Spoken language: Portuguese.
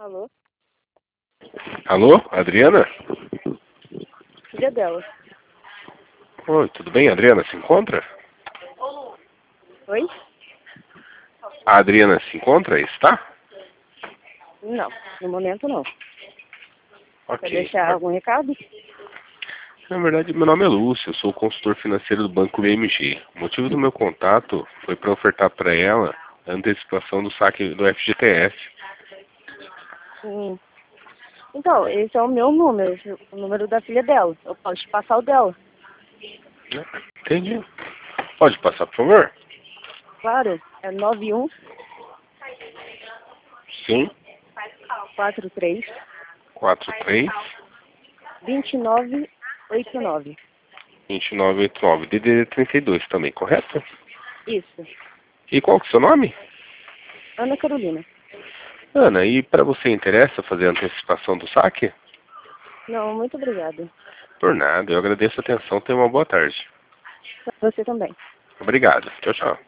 Alô? Alô, Adriana? Filha dela. Oi, tudo bem? Adriana se encontra? Oi? A Adriana se encontra? Está? Não, no momento não. Ok. Quer deixar algum recado? Na verdade, meu nome é Lúcio, eu sou o consultor financeiro do Banco BMG. O motivo do meu contato foi para ofertar para ela a antecipação do saque do FGTS. Então, esse é o meu número, o número da filha dela. Eu posso te passar o dela. Entendi. Pode passar, por favor? Claro, é 91 Sim. 43 43 2989. 2989. DDD 32 também, correto? Isso. E qual que é o seu nome? Ana Carolina. Ana, e para você interessa fazer a antecipação do saque? Não, muito obrigada. Por nada, eu agradeço a atenção. Tenha uma boa tarde. Você também. Obrigado. Tchau, tchau.